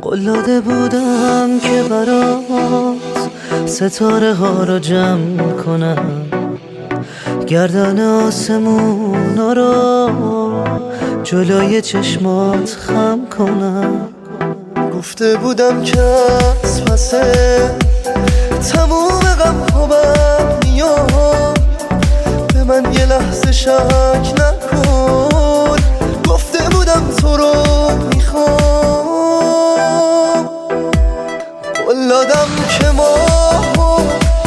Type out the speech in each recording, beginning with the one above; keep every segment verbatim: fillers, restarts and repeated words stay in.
قول داده بودم که برات ستاره ها رو جمع کنم، گردن آسمونا رو جلوی چشمات خم کنم. گفته بودم که از پس تموم غم ها بر میاد، به من یه لحظه شک نکن. گفته بودم تو رو میخوام، قول دادم که ماهو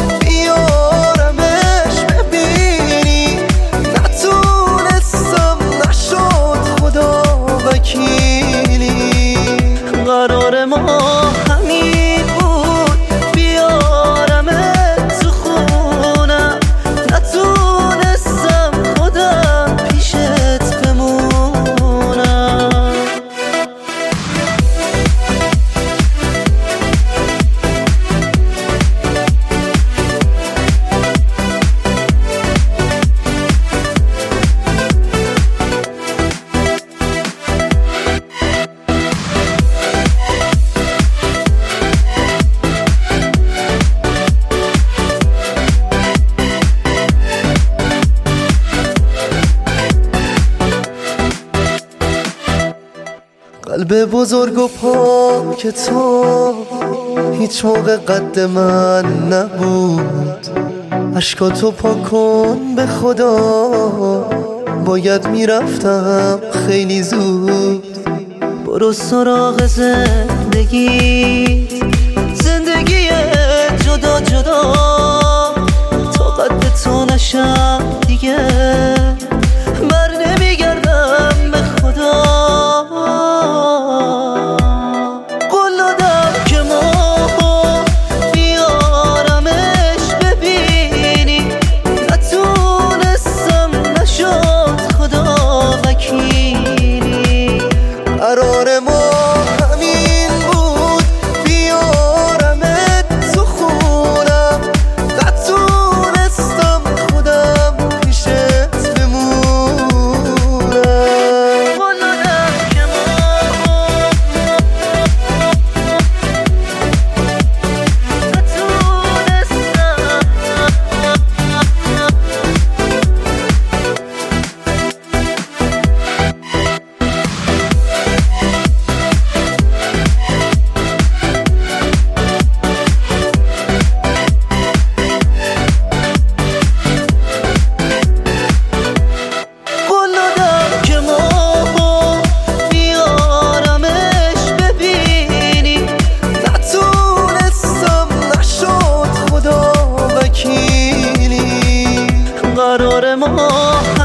بیارمش ببینی، نتونستم نشد خدا وکیلی. قرار ما همین بود بیارمت تو خونم، نتونستم خودم پیشت بمونم. قلب بزرگ و پاک تو هیچ موقع قد من نبود. اشکاتو پاک کن به خدا، باید میرفتم خیلی زود. برو سراغ زندگی، زندگی جدا جدا، تا قد تو نشم دیگه بر نمیگردم به خدا. قول دادم که ماهو بیارمش ببینی، نتونستم نشد خدا وکیلی. قرار ما همین بود بیارمت تو خونم، نتونستم خودم پیشت بمونم. قول دادم که ماهو نتونستم. قول دادم که ماهو بیارمش ببینی، نتونستم نشد خدا وکیلی. قرار ما